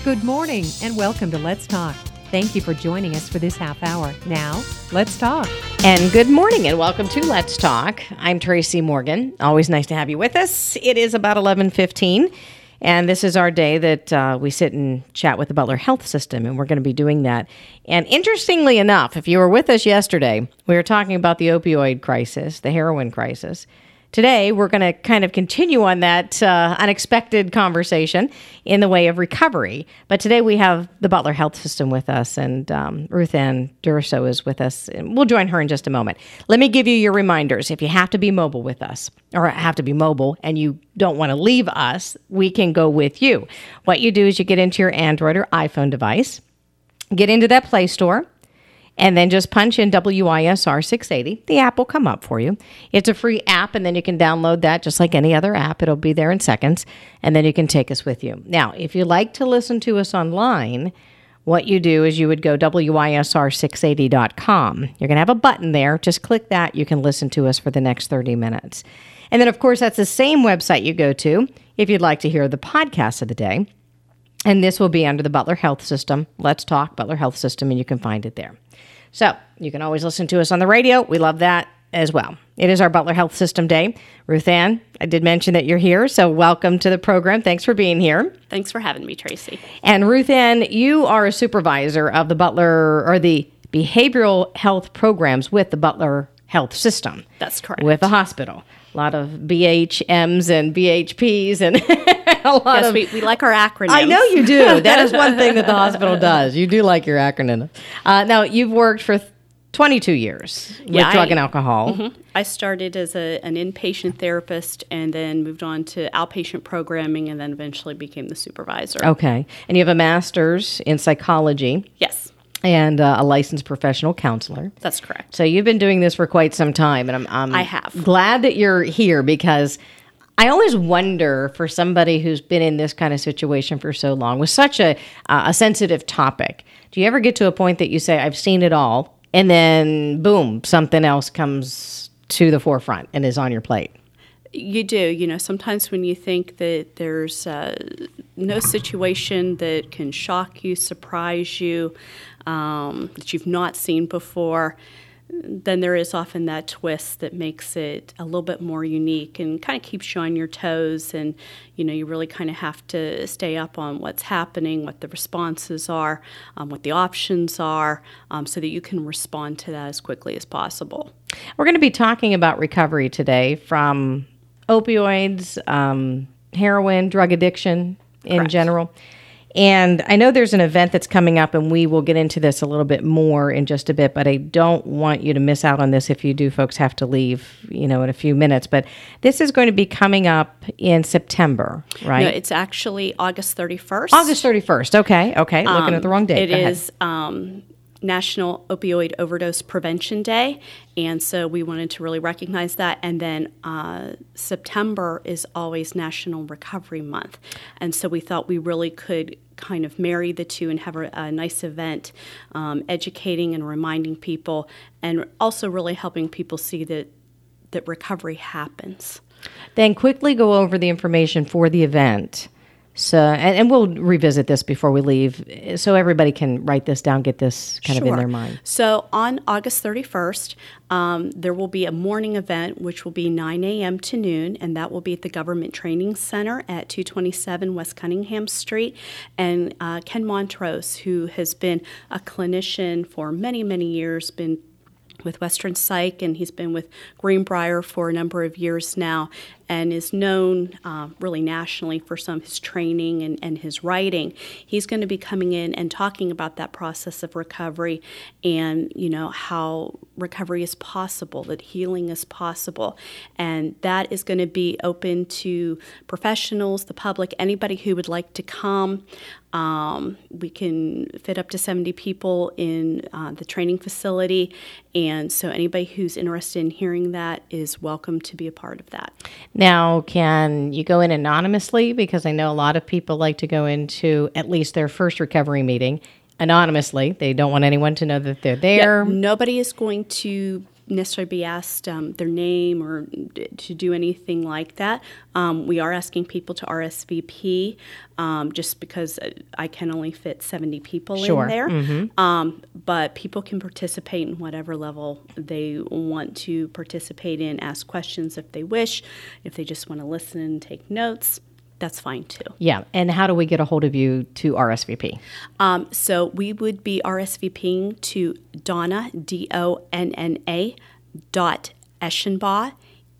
Good morning and welcome to Let's Talk. Thank you for joining us for this half hour. Now, let's talk. And good morning and welcome to Let's Talk. I'm Tracy Morgan. Always nice to have you with us. It is about 11:15, and this is our day that we sit and chat with the Butler Health System, and we're going to be doing that. And interestingly enough, if you were with us yesterday, we were talking about the opioid crisis, the heroin crisis. Today, we're going to kind of continue on that unexpected conversation in the way of recovery. But today we have the Butler Health System with us, and Ruth Ann Durso is with us. And we'll join her in just a moment. Let me give you your reminders. If you have to be mobile with us, or have to be mobile and you don't want to leave us, we can go with you. What you do is you get into your Android or iPhone device, get into that Play Store, and then just punch in WISR 680. The app will come up for you. It's a free app, and then you can download that just like any other app. It'll be there in seconds, and then you can take us with you. Now, if you like to listen to us online, what you do is you would go WISR680.com. You're going to have a button there. Just click that. You can listen to us for the next 30 minutes. And then, of course, that's the same website you go to if you'd like to hear the podcast of the day. And this will be under the Butler Health System. Let's Talk Butler Health System, and you can find it there. So you can always listen to us on the radio. We love that as well. It is our Butler Health System Day. Ruth Ann, I did mention that you're here, so welcome to the program. Thanks for being here. Thanks for having me, Tracy. And Ruth Ann, you are a supervisor of the Butler, or the behavioral health programs with the Butler Health System. That's correct. With the hospital. A lot of BHMs and BHPs and a lot of... Yes, we like our acronyms. I know you do. That is one thing that the hospital does. You do like your acronym. Now, you've worked for 22 years with drug and alcohol. Mm-hmm. I started as an inpatient therapist and then moved on to outpatient programming and then eventually became the supervisor. Okay. And you have a master's in psychology. Yes. And a licensed professional counselor. That's correct. So you've been doing this for quite some time, and I have. Glad that you're here because I always wonder for somebody who's been in this kind of situation for so long with such a sensitive topic. Do you ever get to a point that you say, "I've seen it all," and then boom, something else comes to the forefront and is on your plate? You do. You know, sometimes when you think that there's no situation that can shock you, surprise you, that you've not seen before, then there is often that twist that makes it a little bit more unique and kind of keeps you on your toes. And, you know, you really kind of have to stay up on what's happening, what the responses are, what the options are, so that you can respond to that as quickly as possible. We're going to be talking about recovery today from opioids, heroin, drug addiction in general. And I know there's an event that's coming up, and we will get into this a little bit more in just a bit, but I don't want you to miss out on this. If you do, folks have to leave, in a few minutes. But this is going to be coming up in September, right? No, it's actually August 31st. August 31st. Okay. Looking at the wrong date. It is National Opioid Overdose Prevention Day, and so we wanted to really recognize that. And then September is always National Recovery Month, and so we thought we really could kind of marry the two and have a nice event, educating and reminding people, and also really helping people see that recovery happens. Then quickly go over the information for the event. So, and we'll revisit this before we leave so everybody can write this down, get this kind of in their mind. So on August 31st, there will be a morning event, which will be 9 a.m. to noon, and that will be at the Government Training Center at 227 West Cunningham Street. And Ken Montrose, who has been a clinician for many, many years, been with Western Psych, and he's been with Greenbrier for a number of years now, and is known really nationally for some of his training and his writing. He's going to be coming in and talking about that process of recovery and, how recovery is possible, that healing is possible. And that is going to be open to professionals, the public, anybody who would like to come. We can fit up to 70 people in the training facility, and so anybody who's interested in hearing that is welcome to be a part of that. Now, can you go in anonymously? Because I know a lot of people like to go into at least their first recovery meeting anonymously. They don't want anyone to know that they're there. Yeah, nobody is going to necessarily be asked their name or to do anything like that. We are asking people to RSVP just because I can only fit 70 people in there. But people can participate in whatever level they want to participate in, ask questions if they wish, if they just want to listen and take notes. That's fine too. Yeah. And how do we get a hold of you to RSVP? So we would be RSVPing to Donna, DONNA, .Eschenbach,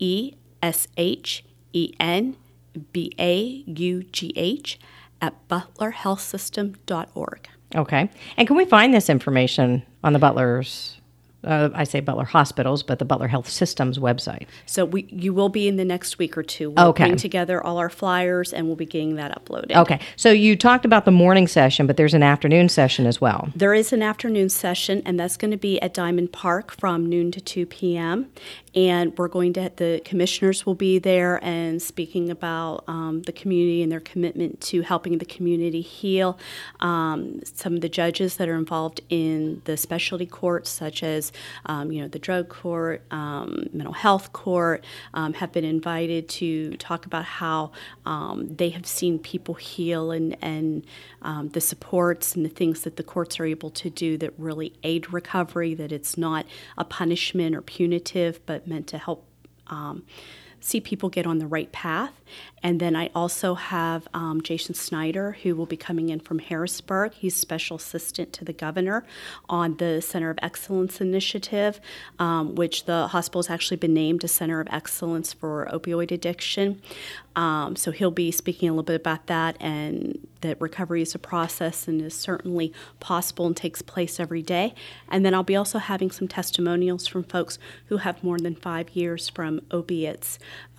ESHENBAUGH, at butlerhealthsystem.org. Okay. And can we find this information on the Butler's, I say Butler Hospitals, but the Butler Health Systems website? So you will be in the next week or two. We'll Okay. bring together all our flyers, and we'll be getting that uploaded. Okay. So you talked about the morning session, but there's an afternoon session as well. There is an afternoon session, and that's going to be at Diamond Park from noon to 2 p.m. And we're going to, the commissioners will be there and speaking about the community and their commitment to helping the community heal. Some of the judges that are involved in the specialty courts, such as the drug court, mental health court, have been invited to talk about how they have seen people heal and the supports and the things that the courts are able to do that really aid recovery, that it's not a punishment or punitive, but meant to help see people get on the right path. And then I also have Jason Snyder, who will be coming in from Harrisburg. He's special assistant to the governor on the Center of Excellence initiative, which the hospital has actually been named a Center of Excellence for opioid addiction. So he'll be speaking a little bit about that, and that recovery is a process and is certainly possible and takes place every day. And then I'll be also having some testimonials from folks who have more than 5 years from opiates.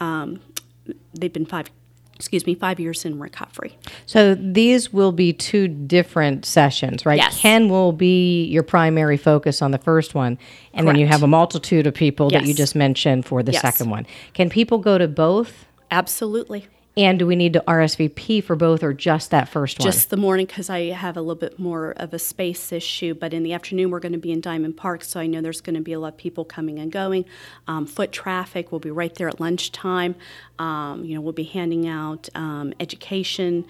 They've been 5 years in recovery. So these will be two different sessions, right? Yes. Ken will be your primary focus on the first one, and then you Correct. have a multitude of people that you Yes. just mentioned for the Yes. second one. Can people go to both? Absolutely. And do we need to RSVP for both or just that first one? Just the morning, because I have a little bit more of a space issue. But in the afternoon, we're going to be in Diamond Park, so I know there's going to be a lot of people coming and going. Foot traffic will be right there at lunchtime. We'll be handing out education.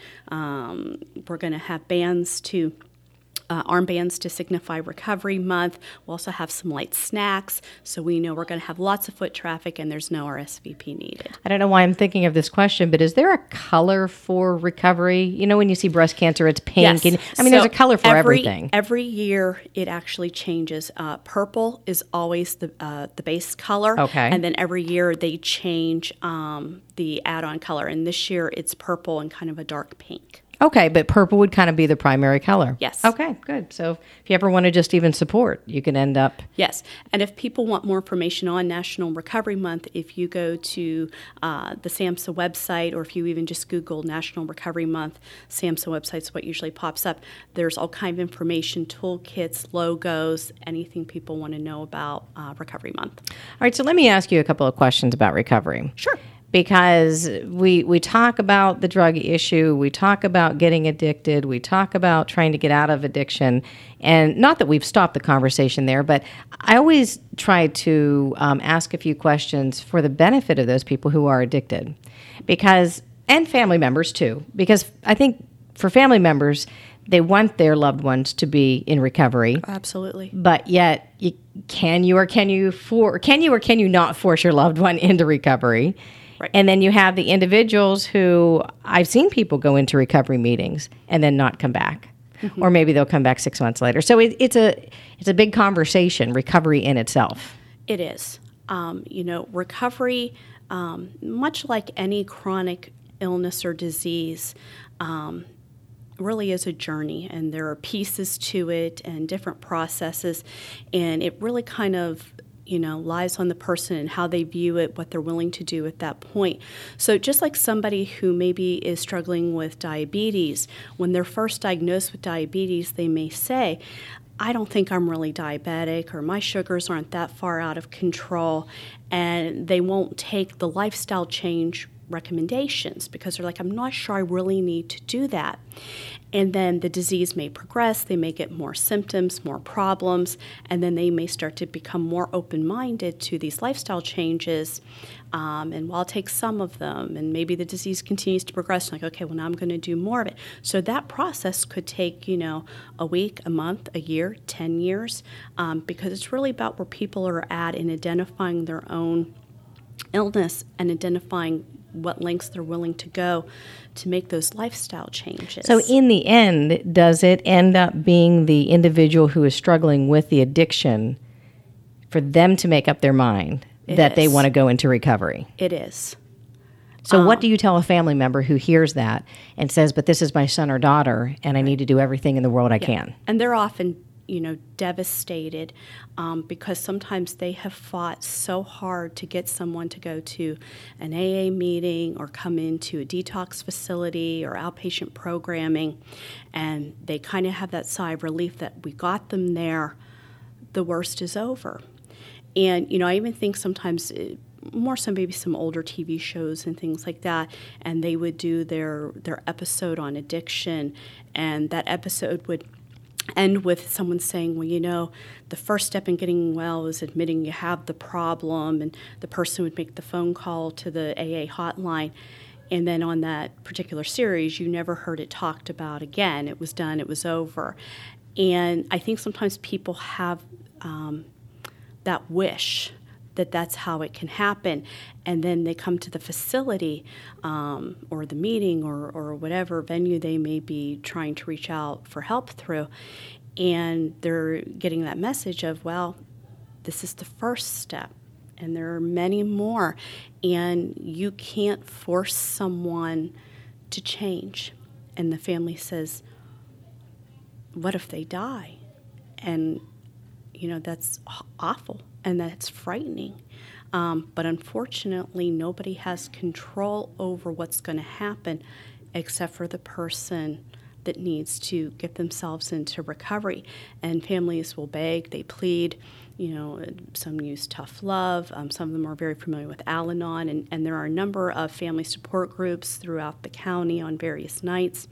We're going to have bands to armbands to signify Recovery Month. We'll also have some light snacks, so we know we're going to have lots of foot traffic and there's no RSVP needed. I don't know why I'm thinking of this question, but is there a color for recovery? You know, when you see breast cancer, it's pink. Yes. And, there's a color for everything. Every year, it actually changes. Purple is always the base color. Okay. And then every year, they change the add-on color. And this year, it's purple and kind of a dark pink. Okay, but purple would kind of be the primary color. Yes. Okay, good. So if you ever want to just even support, you can end up... Yes. And if people want more information on National Recovery Month, if you go to the SAMHSA website, or if you even just Google National Recovery Month, SAMHSA website's what usually pops up. There's all kind of information, toolkits, logos, anything people want to know about Recovery Month. All right, so let me ask you a couple of questions about recovery. Sure. Because we talk about the drug issue, we talk about getting addicted, we talk about trying to get out of addiction, and not that we've stopped the conversation there, but I always try to ask a few questions for the benefit of those people who are addicted, and family members too, because I think for family members, they want their loved ones to be in recovery. Absolutely. But yet, can you not force your loved one into recovery? Right. And then you have the individuals who I've seen people go into recovery meetings and then not come back, or maybe they'll come back 6 months later. So it's a big conversation, recovery in itself. It is. Recovery, much like any chronic illness or disease, really is a journey, and there are pieces to it and different processes, and it really kind of lies on the person and how they view it, what they're willing to do at that point. So just like somebody who maybe is struggling with diabetes, when they're first diagnosed with diabetes, they may say, I don't think I'm really diabetic, or my sugars aren't that far out of control, and they won't take the lifestyle change recommendations because they're like, I'm not sure I really need to do that. And then the disease may progress, they may get more symptoms, more problems, and then they may start to become more open-minded to these lifestyle changes. And while I'll take some of them, and maybe the disease continues to progress, like, okay, well, now I'm going to do more of it. So that process could take, a week, a month, a year, 10 years, because it's really about where people are at in identifying their own illness and identifying what lengths they're willing to go to make those lifestyle changes. So in the end, does it end up being the individual who is struggling with the addiction for them to make up their mind that they want to go into recovery? It is. So what do you tell a family member who hears that and says, but this is my son or daughter and I need to do everything in the world I can? And they're often devastated because sometimes they have fought so hard to get someone to go to an AA meeting or come into a detox facility or outpatient programming, and they kind of have that sigh of relief that we got them there, the worst is over. And, I even think sometimes more so maybe some older TV shows and things like that, and they would do their episode on addiction, and that episode would end with someone saying, well, the first step in getting well is admitting you have the problem, and the person would make the phone call to the AA hotline. And then on that particular series, you never heard it talked about again. It was done, it was over. And I think sometimes people have that wish that that's how it can happen, and then they come to the facility or the meeting or whatever venue they may be trying to reach out for help through, and they're getting that message of, well, this is the first step, and there are many more, and you can't force someone to change. And the family says, what if they die? And that's awful, and that's frightening. But unfortunately, nobody has control over what's going to happen except for the person that needs to get themselves into recovery. And families will beg, they plead. Some use tough love. Some of them are very familiar with Al-Anon, and there are a number of family support groups throughout the county on various nights.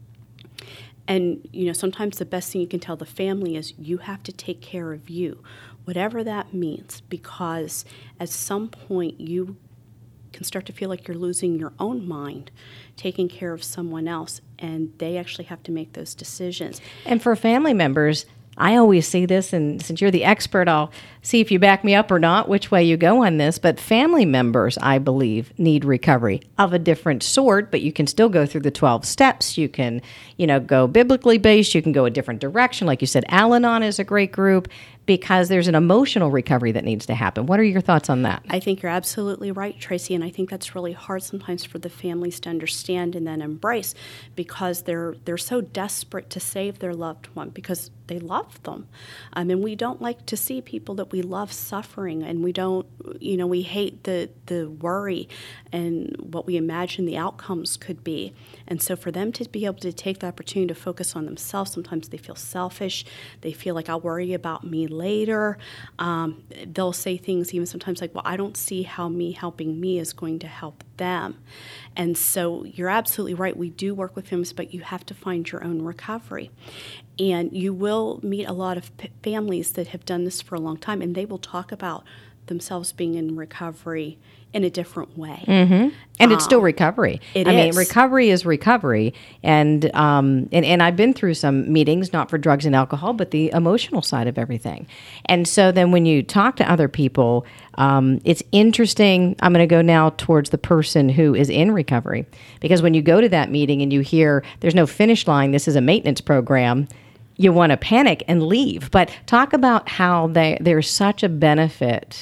And, sometimes the best thing you can tell the family is you have to take care of you, whatever that means, because at some point you can start to feel like you're losing your own mind, taking care of someone else, and they actually have to make those decisions. And for family members, I always see this, and since you're the expert, I'll see if you back me up or not, which way you go on this. But family members, I believe, need recovery of a different sort, but you can still go through the 12 steps. You can, go biblically based. You can go a different direction. Like you said, Al-Anon is a great group because there's an emotional recovery that needs to happen. What are your thoughts on that? I think you're absolutely right, Tracy, and I think that's really hard sometimes for the families to understand and then embrace, because they're so desperate to save their loved one because they love them. And we don't like to see people that we love suffering, and we don't, we hate the worry and what we imagine the outcomes could be. And so for them to be able to take the opportunity to focus on themselves, sometimes they feel selfish. They feel like, I'll worry about me later. They'll say things even sometimes like, well, I don't see how me helping me is going to help them. And so you're absolutely right. We do work with families, but you have to find your own recovery. And you will meet a lot of families that have done this for a long time, and they will talk about themselves being in recovery in a different way. Mm-hmm. And it's still recovery. I mean, recovery is recovery. And I've been through some meetings, not for drugs and alcohol, but the emotional side of everything. And so then when you talk to other people, it's interesting. I'm going to go now towards the person who is in recovery, because when you go to that meeting and you hear there's no finish line, this is a maintenance program, you want to panic and leave. But talk about how there's such a benefit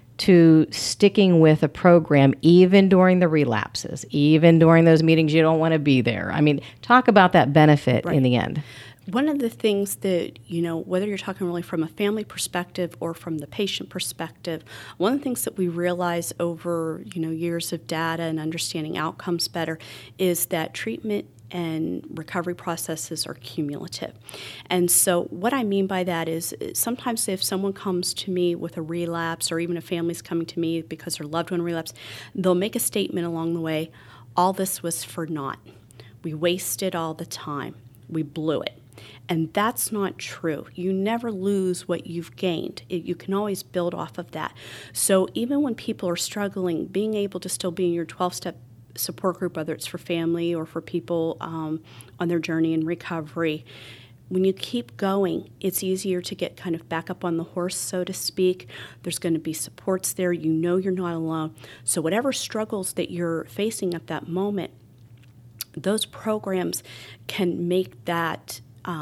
to sticking with a program, even during the relapses, even during those meetings you don't want to be there. I mean, talk about that benefit in the end. One of the things that, whether you're talking really from a family perspective or from the patient perspective, one of the things that we realize over, years of data and understanding outcomes better is that treatment and recovery processes are cumulative. And so what I mean by that is sometimes if someone comes to me with a relapse, or even a family's coming to me because their loved one relapsed, they'll make a statement along the way, all this was for naught. We wasted all the time. We blew it. And that's not true. You never lose what you've gained. You can always build off of that. So even when people are struggling, being able to still be in your 12-step support group, whether it's for family or for people on their journey in recovery, when you keep going, it's easier to get kind of back up on the horse, so to speak. There's going to be supports there. You know you're not alone. So whatever struggles that you're facing at that moment, those programs can make that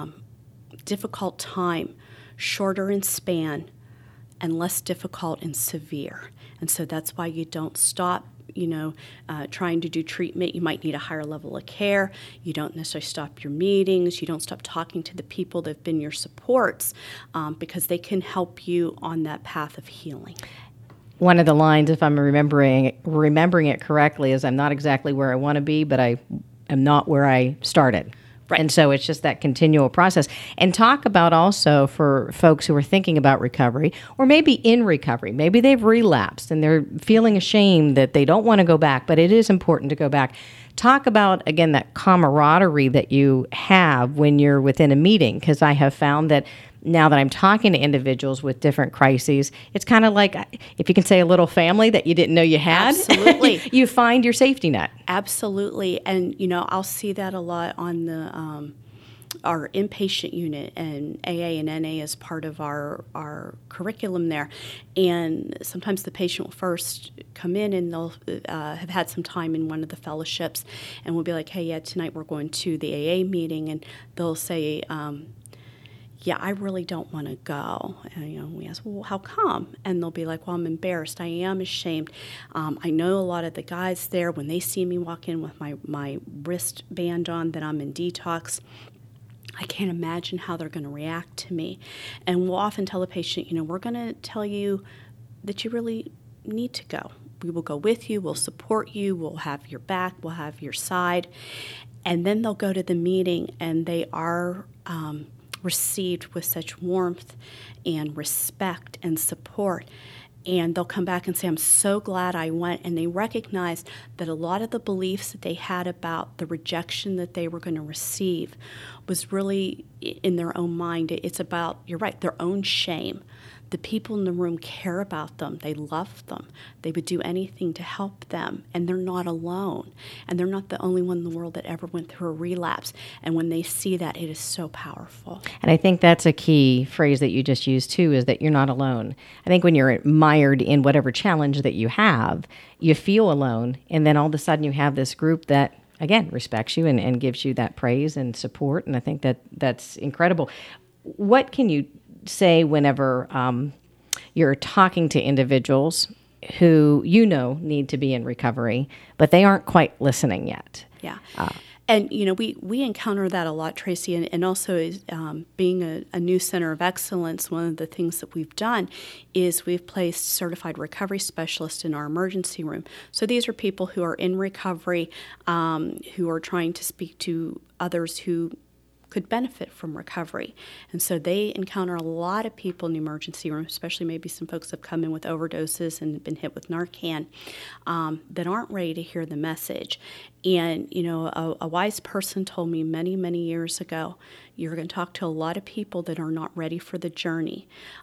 difficult time shorter in span and less difficult and severe. And so that's why you don't stop trying to do treatment. You might need a higher level of care. You don't necessarily stop your meetings. You don't stop talking to the people that have been your supports because they can help you on that path of healing. One of the lines, if I'm remembering it correctly, is I'm not exactly where I want to be, but I am not where I started. Right. And so it's just that continual process. And talk about also for folks who are thinking about recovery or maybe in recovery, maybe they've relapsed and they're feeling ashamed that they don't want to go back, but it is important to go back. Talk about, again, that camaraderie that you have when you're within a meeting, because I have found that now that I'm talking to individuals with different crises, it's kind of like, if you can say, a little family that you didn't know you had. Absolutely. You find your safety net. Absolutely. And, I'll see that a lot on the our inpatient unit, and AA and NA is part of our curriculum there. And sometimes the patient will first come in and they'll have had some time in one of the fellowships, and we'll be like, hey, yeah, tonight we're going to the AA meeting, and they'll say, yeah, I really don't want to go. And, we ask, well, how come? And they'll be like, well, I'm embarrassed. I am ashamed. I know a lot of the guys there, when they see me walk in with my wristband on, that I'm in detox, I can't imagine how they're going to react to me. And we'll often tell the patient, we're going to tell you that you really need to go. We will go with you. We'll support you. We'll have your back. We'll have your side. And then they'll go to the meeting, and they are received with such warmth and respect and support. And they'll come back and say, I'm so glad I went. And they recognize that a lot of the beliefs that they had about the rejection that they were going to receive was really in their own mind. It's about, you're right, their own shame. The people in the room care about them. They love them. They would do anything to help them. And they're not alone. And they're not the only one in the world that ever went through a relapse. And when they see that, it is so powerful. And I think that's a key phrase that you just used, too, is that you're not alone. I think when you're mired in whatever challenge that you have, you feel alone. And then all of a sudden you have this group that, again, respects you and gives you that praise and support. And I think that's incredible. What can you say whenever you're talking to individuals who need to be in recovery, but they aren't quite listening yet? Yeah. And, we encounter that a lot, Tracy, and also being a new center of excellence, one of the things that we've done is we've placed certified recovery specialists in our emergency room. So these are people who are in recovery, who are trying to speak to others who could benefit from recovery. And so they encounter a lot of people in the emergency room, especially maybe some folks that have come in with overdoses and been hit with Narcan, that aren't ready to hear the message. And, a wise person told me many, many years ago, you're going to talk to a lot of people that are not ready for the journey,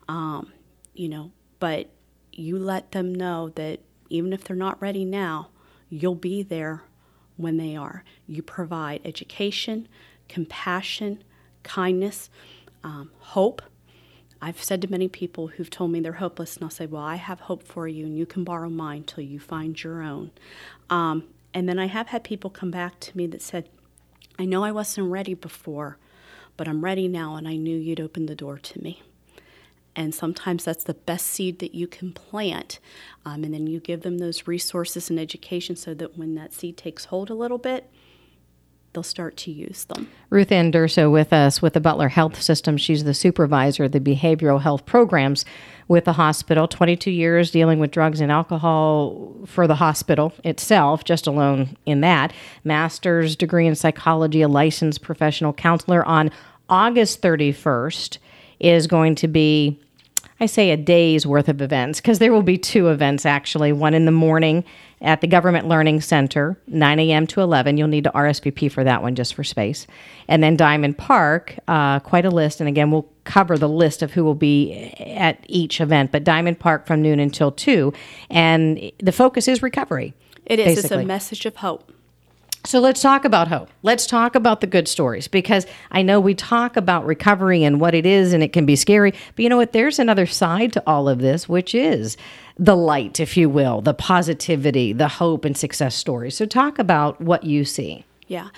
but you let them know that even if they're not ready now, you'll be there when they are. You provide education, compassion, kindness, hope. I've said to many people who've told me they're hopeless, and I'll say, well, I have hope for you, and you can borrow mine till you find your own. And then I have had people come back to me that said, I know I wasn't ready before, but I'm ready now, and I knew you'd open the door to me. And sometimes that's the best seed that you can plant. And then you give them those resources and education so that when that seed takes hold a little bit, they'll start to use them. Ruth Ann Durso with us with the Butler Health System. She's the supervisor of the behavioral health programs with the hospital. 22 years dealing with drugs and alcohol for the hospital itself, just alone in that. Master's degree in psychology, a licensed professional counselor. On August 31st is going to be, I say, a day's worth of events, because there will be 2 events actually, one in the morning at the Government Learning Center, 9 a.m. to 11. You'll need to RSVP for that one just for space. And then Diamond Park, quite a list. And again, we'll cover the list of who will be at each event. But Diamond Park from noon until 2. And the focus is recovery. It is. Basically. It's a message of hope. So let's talk about hope. Let's talk about the good stories, because I know we talk about recovery and what it is, and it can be scary. But you know what? There's another side to all of this, which is the light, if you will, the positivity, the hope and success stories. So talk about what you see. Yeah.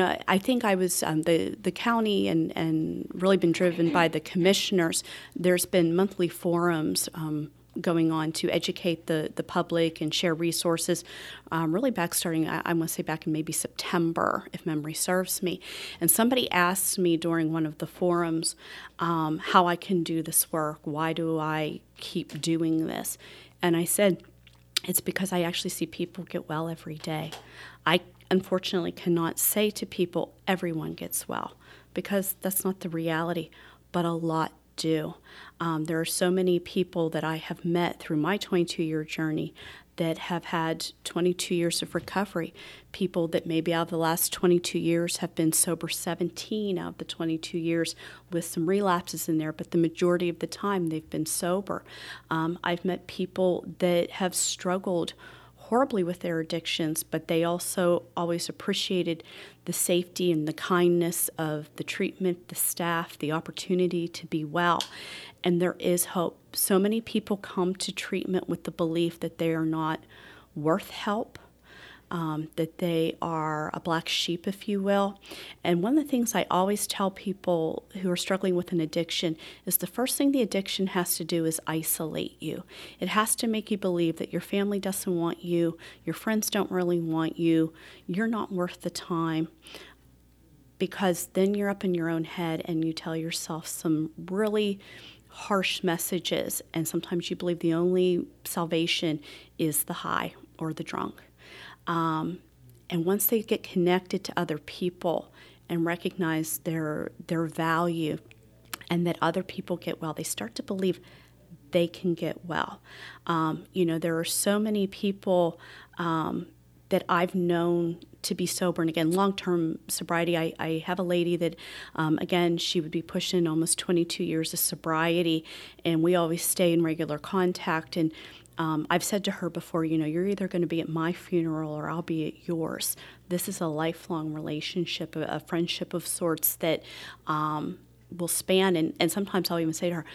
I think I was the county and really been driven by the commissioners. There's been monthly forums going on to educate the public and share resources, really starting, I want to say back in maybe September, if memory serves me. And somebody asked me during one of the forums how I can do this work. Why do I keep doing this? And I said, it's because I actually see people get well every day. I unfortunately cannot say to people, everyone gets well, because that's not the reality, but a lot do. There are so many people that I have met through my 22-year journey that have had 22 years of recovery. People that maybe out of the last 22 years have been sober 17 out of the 22 years with some relapses in there, but the majority of the time they've been sober. I've met people that have struggled horribly with their addictions, but they also always appreciated the safety and the kindness of the treatment, the staff, the opportunity to be well. And there is hope. So many people come to treatment with the belief that they are not worth help, that they are a black sheep, if you will. And one of the things I always tell people who are struggling with an addiction is the first thing the addiction has to do is isolate you. It has to make you believe that your family doesn't want you, your friends don't really want you, you're not worth the time, because then you're up in your own head and you tell yourself some really harsh messages, and sometimes you believe the only salvation is the high or the drunk. And once they get connected to other people and recognize their value and that other people get well, they start to believe they can get well. There are so many people that I've known to be sober. And again, long-term sobriety, I have a lady that, again, she would be pushing almost 22 years of sobriety, and we always stay in regular contact. And I've said to her before, you're either going to be at my funeral or I'll be at yours. This is a lifelong relationship, a friendship of sorts that will span. And sometimes I'll even say to her,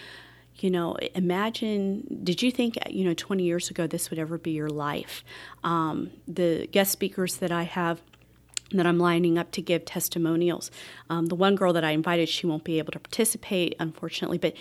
imagine, did you think, 20 years ago this would ever be your life? The guest speakers that I have that I'm lining up to give testimonials. The one girl that I invited, she won't be able to participate, unfortunately, but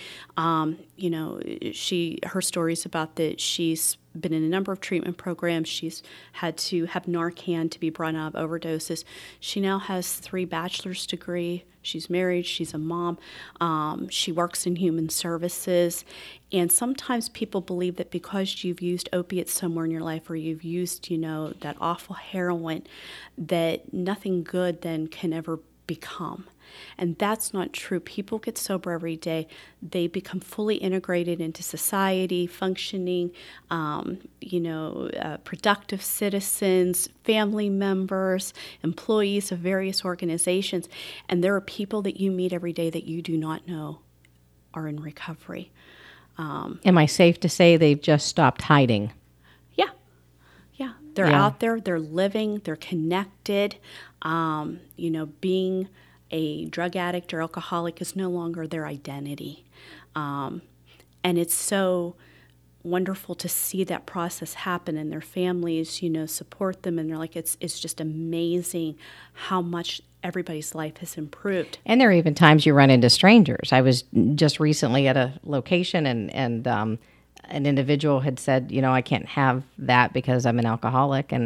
her stories about that she's been in a number of treatment programs. She's had to have Narcan to be brought out of overdoses. She now has 3 bachelor's degrees. She's married. She's a mom. She works in human services. And sometimes people believe that because you've used opiates somewhere in your life, or you've used, that awful heroin, that nothing good then can ever become. And that's not true. People get sober every day. They become fully integrated into society, functioning, productive citizens, family members, employees of various organizations. And there are people that you meet every day that you do not know are in recovery. Am I safe to say they've just stopped hiding? Yeah. They're out there, they're living, they're connected. Being a drug addict or alcoholic is no longer their identity. And it's so wonderful to see that process happen, and their families, support them, and they're like, it's just amazing how much everybody's life has improved. And there are even times you run into strangers. I was just recently at a location, and an individual had said, I can't have that because I'm an alcoholic. And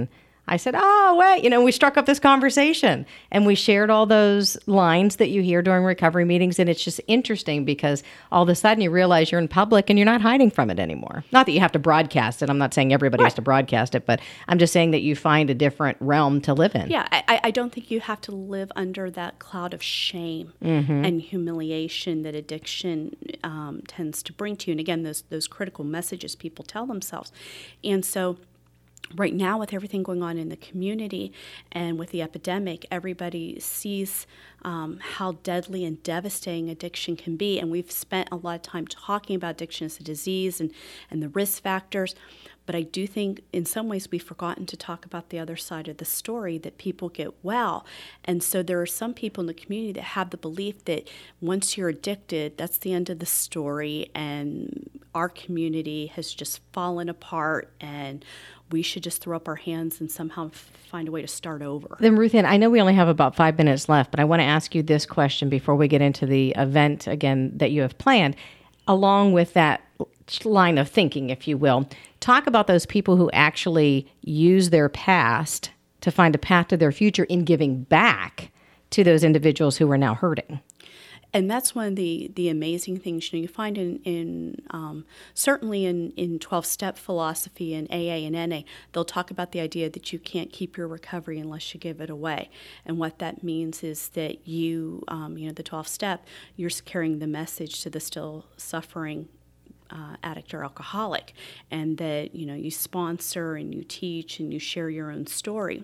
I said, oh, wait, we struck up this conversation and we shared all those lines that you hear during recovery meetings. And it's just interesting because all of a sudden you realize you're in public and you're not hiding from it anymore. Not that you have to broadcast it. I'm not saying everybody has to broadcast it, but I'm just saying that you find a different realm to live in. Yeah, I don't think you have to live under that cloud of shame and humiliation that addiction tends to bring to you. And again, those critical messages people tell themselves. And so right now, with everything going on in the community and with the epidemic, everybody sees how deadly and devastating addiction can be. And we've spent a lot of time talking about addiction as a disease and the risk factors. But I do think in some ways we've forgotten to talk about the other side of the story, that people get well. And so there are some people in the community that have the belief that once you're addicted, that's the end of the story, and our community has just fallen apart, and we should just throw up our hands and somehow find a way to start over. Then, Ruth Ann, I know we only have about 5 minutes left, but I want to ask you this question before we get into the event again that you have planned. Along with that line of thinking, if you will, talk about those people who actually use their past to find a path to their future in giving back to those individuals who are now hurting. And that's one of the amazing things you find in certainly in 12-step philosophy in AA and NA. They'll talk about the idea that you can't keep your recovery unless you give it away. And what that means is that you, the 12-step, you're carrying the message to the still suffering addict or alcoholic, and that you sponsor and you teach and you share your own story.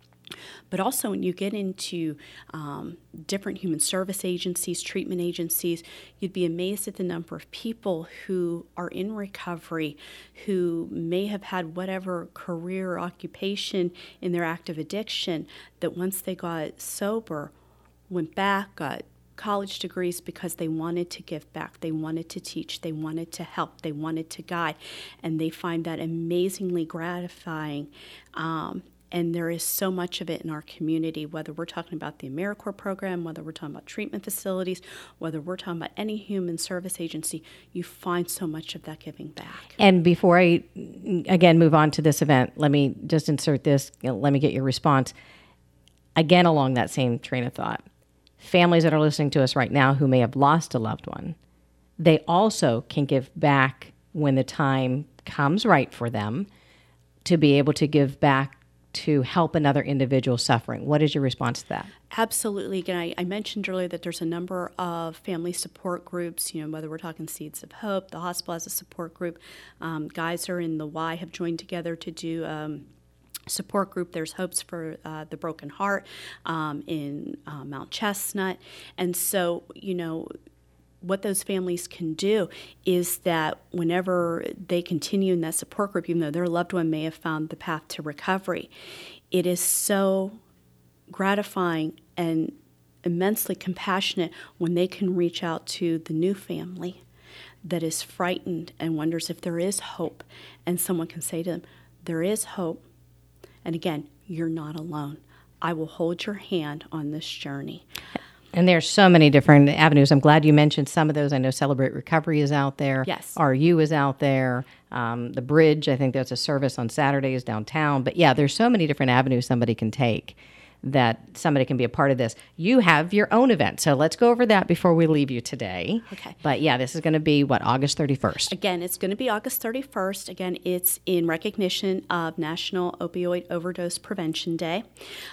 But also when you get into different human service agencies, treatment agencies, you'd be amazed at the number of people who are in recovery who may have had whatever career or occupation in their active addiction, that once they got sober, went back, got college degrees because they wanted to give back, they wanted to teach, they wanted to help, they wanted to guide, and they find that amazingly gratifying. And there is so much of it in our community, whether we're talking about the AmeriCorps program, whether we're talking about treatment facilities, whether we're talking about any human service agency, you find so much of that giving back. And before I, again, move on to this event, let me just insert this, let me get your response. Again, along that same train of thought, families that are listening to us right now who may have lost a loved one, they also can give back when the time comes right for them to be able to give back to help another individual suffering. What is your response to that? Absolutely. Again, I mentioned earlier that there's a number of family support groups, whether we're talking Seeds of Hope, the hospital has a support group, Geyser and the Y have joined together to do support group. There's Hopes for the Broken Heart in Mount Chestnut. And so, what those families can do is that whenever they continue in that support group, even though their loved one may have found the path to recovery, it is so gratifying and immensely compassionate when they can reach out to the new family that is frightened and wonders if there is hope. And someone can say to them, there is hope. And again, you're not alone. I will hold your hand on this journey. And there's so many different avenues. I'm glad you mentioned some of those. I know Celebrate Recovery is out there. Yes. RU is out there. The Bridge, I think there's a service on Saturdays downtown. But yeah, there's so many different avenues somebody can take that somebody can be a part of this. You have your own event. So let's go over that before we leave you today. Okay. But yeah, this is going to be, August 31st? Again, it's going to be August 31st. Again, it's in recognition of National Opioid Overdose Prevention Day.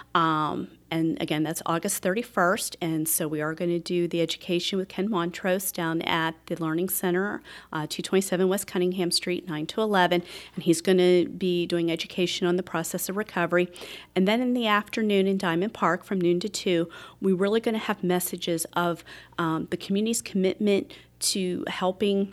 And again, that's August 31st. And so we are going to do the education with Ken Montrose down at the Learning Center, 227 West Cunningham Street, 9 to 11. And he's going to be doing education on the process of recovery. And then in the afternoon in Diamond Park from noon to 2, we're really going to have messages of the community's commitment to helping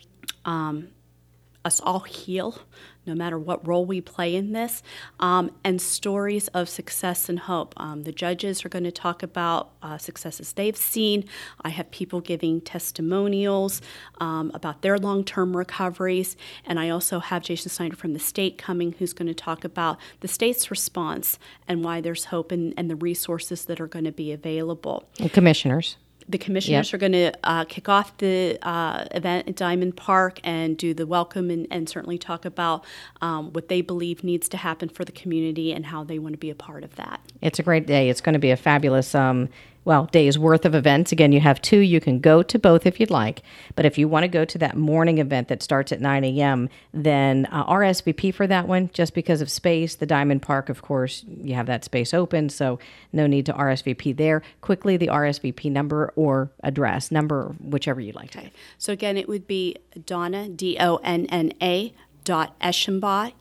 us all heal, no matter what role we play in this, and stories of success and hope. The judges are going to talk about successes they've seen. I have people giving testimonials about their long-term recoveries, and I also have Jason Snyder from the state coming, who's going to talk about the state's response and why there's hope and the resources that are going to be available. And commissioners. The commissioners are going to kick off the event at Diamond Park and do the welcome and certainly talk about what they believe needs to happen for the community and how they want to be a part of that. It's a great day. It's going to be a fabulous days worth of events. Again, you have 2. You can go to both if you'd like. But if you want to go to that morning event that starts at 9 a.m., then RSVP for that one, just because of space. The Diamond Park, of course, you have that space open, so no need to RSVP there. Quickly, the RSVP number or address, number, whichever you'd like to. So again, it would be Donna, DONNA, Eschenbach,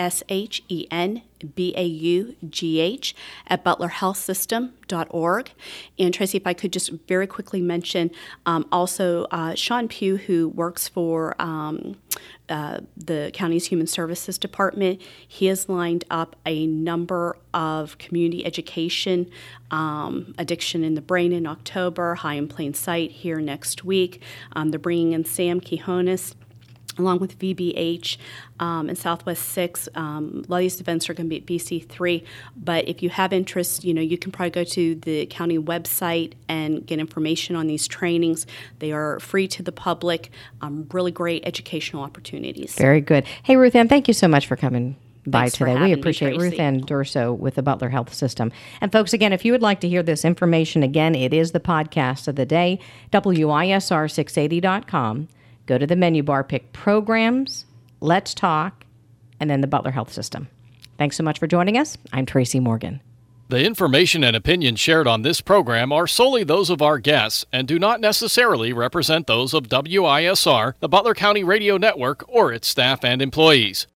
ESHENBAUGH at butlerhealthsystem.org. And Tracy, if I could just very quickly mention also Sean Pugh, who works for the county's Human Services Department. He has lined up a number of community education, Addiction in the Brain in October, High in Plain Sight here next week. They're bringing in Sam Quijones, along with VBH and Southwest 6. A lot of these events are going to be at BC3, but if you have interest, you can probably go to the county website and get information on these trainings. They are free to the public, really great educational opportunities. Very good. Hey, Ruth Ann, thank you so much for coming by Thanks for today. We having me, appreciate Tracy. Ruth Ann Durso with the Butler Health System. And folks, again, if you would like to hear this information again, it is the podcast of the day, WISR680.com. Go to the menu bar, pick Programs, Let's Talk, and then the Butler Health System. Thanks so much for joining us. I'm Tracy Morgan. The information and opinions shared on this program are solely those of our guests and do not necessarily represent those of WISR, the Butler County Radio Network, or its staff and employees.